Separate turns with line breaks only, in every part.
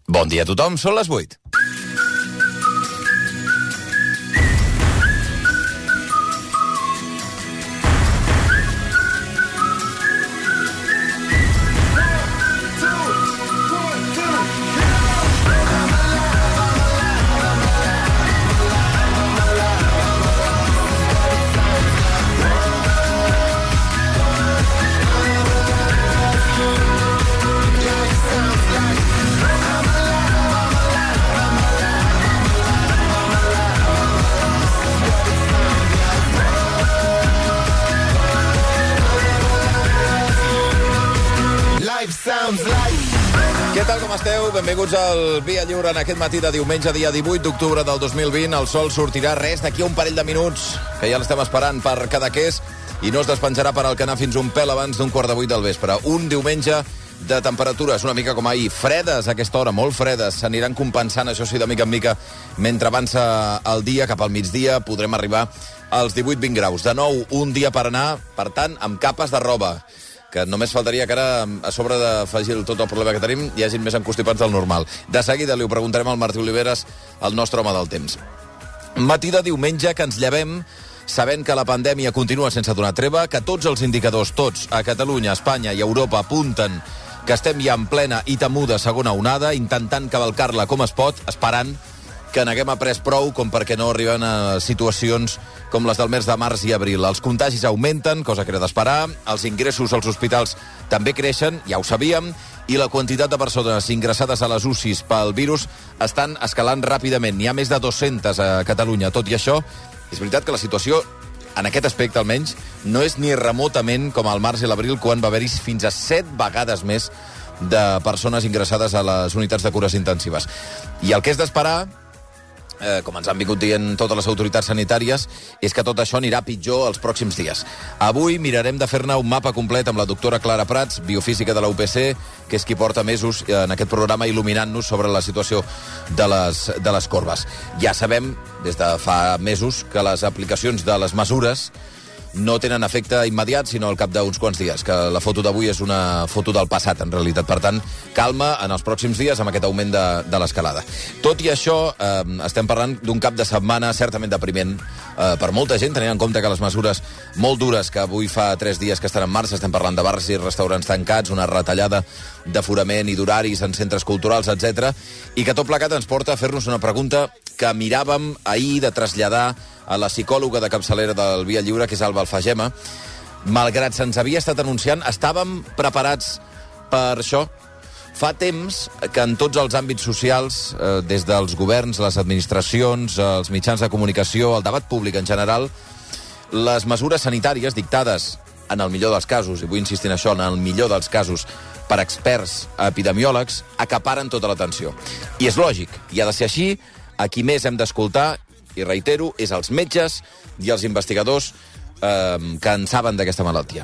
Bon dia a tothom, són les 8. Què tal, com esteu? Benvinguts al Via Lliure en aquest matí de diumenge, dia 18 d'octubre del 2020. El sol sortirà res d'aquí a un parell de minuts, que ja l'estem esperant per Cadaqués, i no es despenjarà per al que anar fins un pèl abans d'un 7:15 del vespre. Un diumenge de temperatures una mica com ahir, fredes a aquesta hora, molt fredes. S'aniran compensant, això sí, de mica en mica, mentre avança el dia, cap al migdia, podrem arribar als 18-20 graus. De nou, un dia per anar, per tant, amb capes de roba, que només faltaria que ara, a sobre d'afegir tot el problema que tenim, hi hagin més encostipats del normal. De seguida li ho preguntarem al Martí Oliveres, el nostre home del temps. Matí de diumenge que ens llevem sabent que la pandèmia continua sense donar treva, que tots els indicadors, tots, a Catalunya, Espanya i Europa, apunten que estem ja en plena i temuda segona onada, intentant cavalcar-la com es pot, esperant que n'haguem après prou com perquè no arriben a situacions com les del mes de març i abril. Els contagis augmenten, cosa que era d'esperar, els ingressos als hospitals també creixen, ja ho sabíem, i la quantitat de persones ingressades a les UCIs pel virus estan escalant ràpidament. N'hi ha més de 200 a Catalunya. Tot i això, és veritat que la situació, en aquest aspecte almenys, no és ni remotament com al març i l'abril, quan va haver-hi fins a 7 vegades més de persones ingressades a les unitats de cures intensives. I el que és d'esperar, com ens han vingut dient totes les autoritats sanitàries, és que tot això anirà pitjor els pròxims dies. Avui mirarem de fer-ne un mapa complet amb la doctora Clara Prats, biofísica de la UPC, que és qui porta mesos en aquest programa il·luminant-nos sobre la situació de les corbes. Ja sabem, des de fa mesos, que les aplicacions de les mesures no tenen efecte immediat, sinó al cap d'uns quants dies, que la foto d'avui és una foto del passat, en realitat. Per tant, calma en els pròxims dies amb aquest augment de l'escalada. Tot i això, estem parlant d'un cap de setmana certament depriment per molta gent, tenint en compte que les mesures molt dures que avui fa 3 dies que estan en marxa, estem parlant de bars i restaurants tancats, una retallada d'aforament i d'horaris en centres culturals, etc., i que tot plegat ens porta a fer-nos una pregunta que miràvem ahir de traslladar a la psicòloga de capçalera del Via Lliure, que és Alba Alfagema. Malgrat se'ns havia estat anunciant, estàvem preparats per això. Fa temps que en tots els àmbits socials, des dels governs, les administracions, els mitjans de comunicació, el debat públic en general, les mesures sanitàries dictades, en el millor dels casos, i vull insistir en això, en el millor dels casos, per experts epidemiòlegs, acaparen tota l'atenció. I és lògic, i ha de ser així. A qui més hem d'escoltar, i reitero, és els metges i els investigadors que en saben d'aquesta malaltia.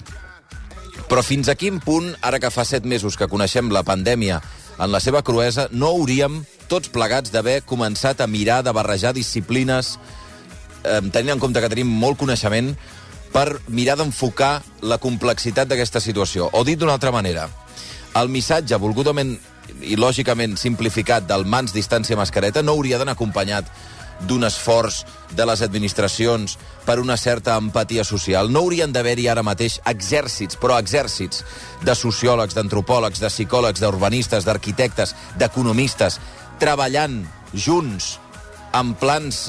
Però fins a quin punt, ara que fa 7 mesos que coneixem la pandèmia en la seva cruesa, no hauríem tots plegats d'haver començat a mirar de barrejar disciplines, tenint en compte que tenim molt coneixement, per mirar d'enfocar la complexitat d'aquesta situació? O dit d'una altra manera, el missatge volgudament i lògicament simplificat del mans, distància, mascareta no hauria d'anar acompanyat d'un esforç de les administracions per una certa empatia social. No haurien d'haver-hi ara mateix exèrcits, però exèrcits de sociòlegs, d'antropòlegs, de psicòlegs, d'urbanistes, d'arquitectes, d'economistes, treballant junts en plans,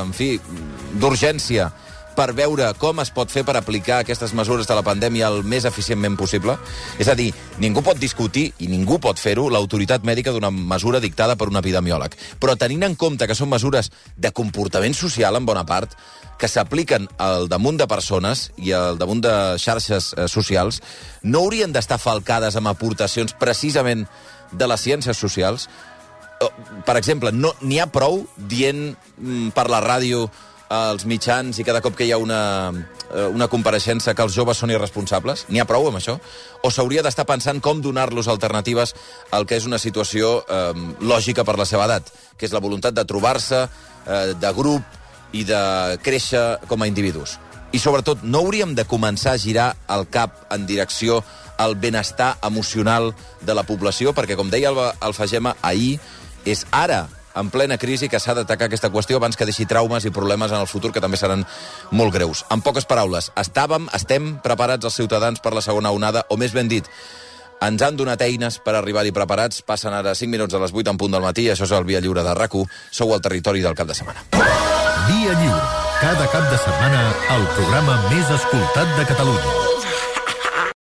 d'urgència, per veure com es pot fer per aplicar aquestes mesures de la pandèmia el més eficientment possible? És a dir, ningú pot discutir, i ningú pot fer-ho, l'autoritat mèdica d'una mesura dictada per un epidemiòleg. Però tenint en compte que són mesures de comportament social, en bona part, que s'apliquen al damunt de persones i al damunt de xarxes socials, no haurien d'estar falcades amb aportacions precisament de les ciències socials? Per exemple, n'hi ha prou dient per la ràdio als mitjans i cada cop que hi ha una compareixença que els joves són irresponsables? N'hi ha prou amb això? O s'hauria d'estar pensant com donar-los alternatives al que és una situació lògica per la seva edat, que és la voluntat de trobar-se, de grup i de créixer com a individus? I sobretot, no hauríem de començar a girar el cap en direcció al benestar emocional de la població? Perquè, com deia Alfagema ahir, És ara, en plena crisi, que s'ha d'atacar aquesta qüestió abans que deixi traumes i problemes en el futur que també seran molt greus. En poques paraules, estem preparats els ciutadans per la segona onada, o més ben dit, ens han donat eines per arribar-hi preparats. Passen ara 5 minuts a les 8 en punt del matí. Això és el Via Lliure de RAC1. Sou al territori del cap de setmana.
Via Lliure. Cada cap de setmana, el programa més escoltat de Catalunya.